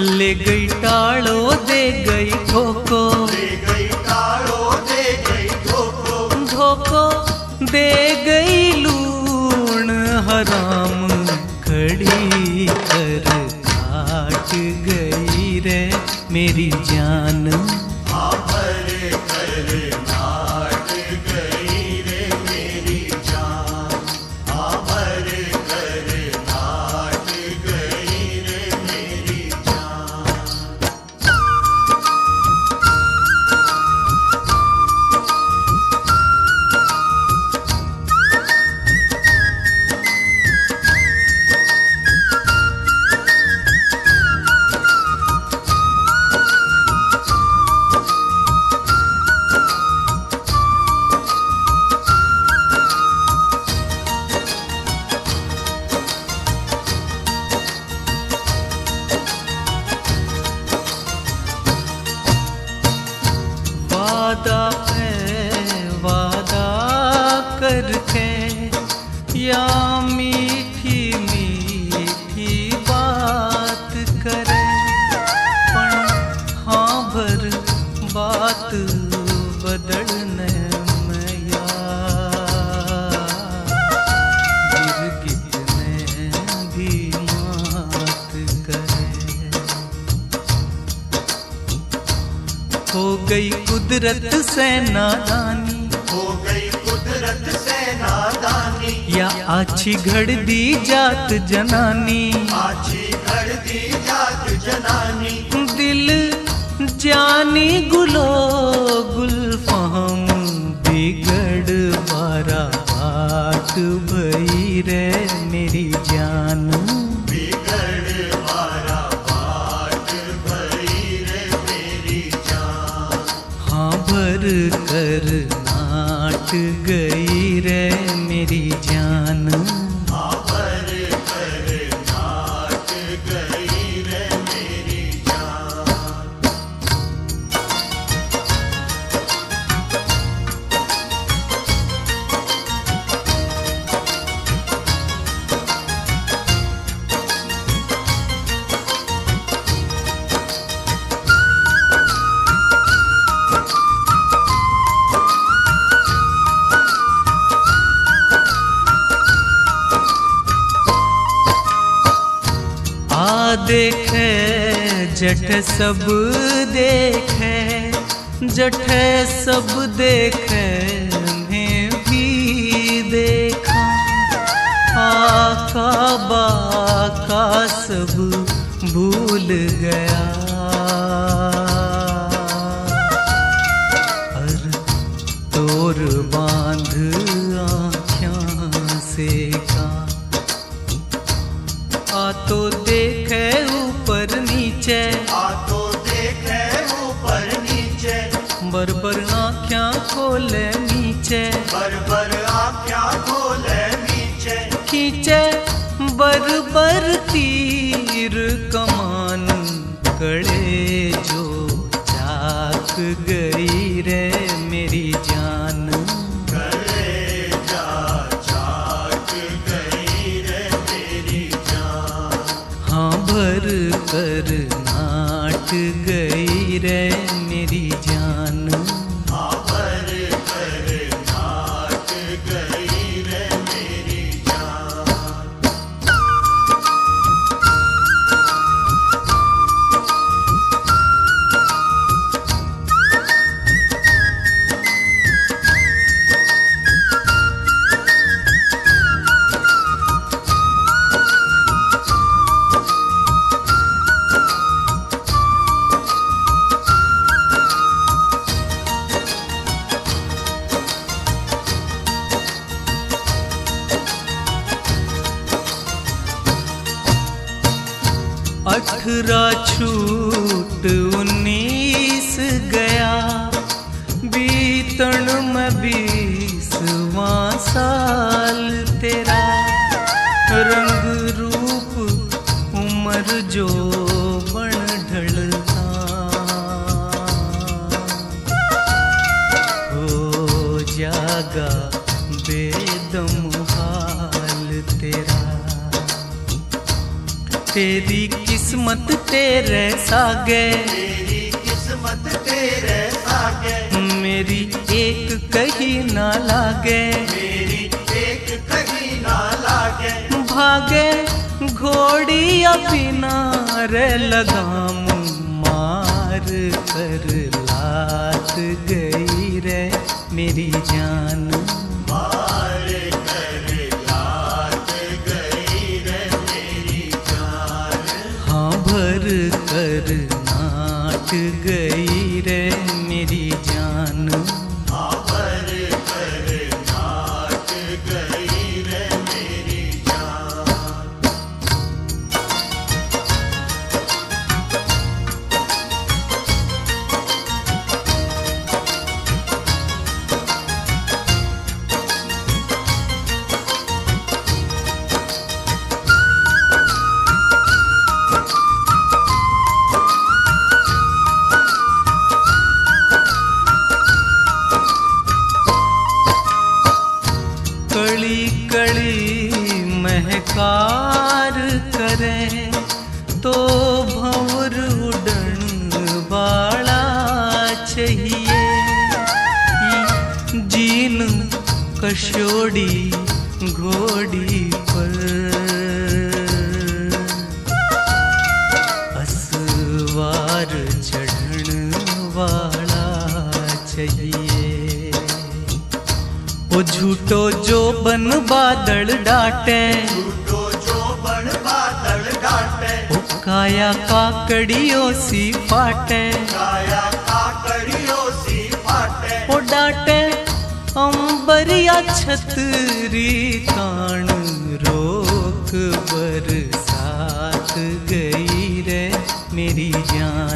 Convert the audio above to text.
ले गई टाड़ो दे गई ठोको, ले गई टाड़ो दे गई ठोको, धोको दे गई लूण हराम खड़ी कर काट गई रे मेरी जान। भर कर नाट गई रे मेरी जान, भर कर नाट गई रे मेरी जान। वादा है वादा करके या मीठी मीठी बात करे, पण हाँ भर बात बदलने में यार गिरगिट ने भी मात करे। हो गई कुदरत से नादानी, हो गई कुदरत से नादानी, या आछी घड़ दी जात जनानी, आछी घर दी जात जनानी। दिल जानी गुलो गुलफाम बिगड़ बारा बात भई रे मेरी जान। बिगड़ बारा बाट भई रे मेरी जान, हाँ भर कर नाट गई रे मेरी जान। भर कर नाट गई रे मेरी जान। आ देखे जठ सब देखे, जठे सब देखे मैं भी देखा, आका बाका सब भूल गया। और तोर बांध आँखों से का आ तो देखे ऊपर नीचे, आ तो देखे ऊपर नीचे, बरबर आँखियाँ खोले नीचे, बर आँखियाँ खोले नीचे। खींचे बरबर तीर कमान कड़े जो चाक गई रे मेरी जान। गले जा चाक गई रे मेरी जान, हाँ भर कर नाट गई रे मेरी जान। भर कर नाट गई रे मेरी जान। अठारह छूट 19 गया, बीतण में 20वां साल तेरा। रंग रूप उम्र जो बन ढलता, हो जागा बेदम हाल तेरा। तेरी किस्मत तेरे सागे, तेरी किस्मत तेरे सागे, मेरी एक कहीं ना लागे, मेरी एक कहीं ना लागे। भागे घोड़ी बिना रे लगाम मार कर लात गई रे मेरी जान, मार कर लात गई रे मेरी जान। हाँ भर कर नाट गई रे मेरी जान, भर कर नाट गई रे मेरी जान। कड़ी कड़ी महकार करे तो भंवर उड़न वाला चाहिए, जीन कशोड़ी घोड़ी पर असवार चढ़न वाला चाहिए। ओ झूठो जो बन बादल डाटे, झूठो जो बन बादल डाटे, ओ काया काकड़ियों सी फाटे, काया काकड़ियों सी फाटे। ओ डाटे अंबरिया छतरी तान रोक बरसात गई रे मेरी जान,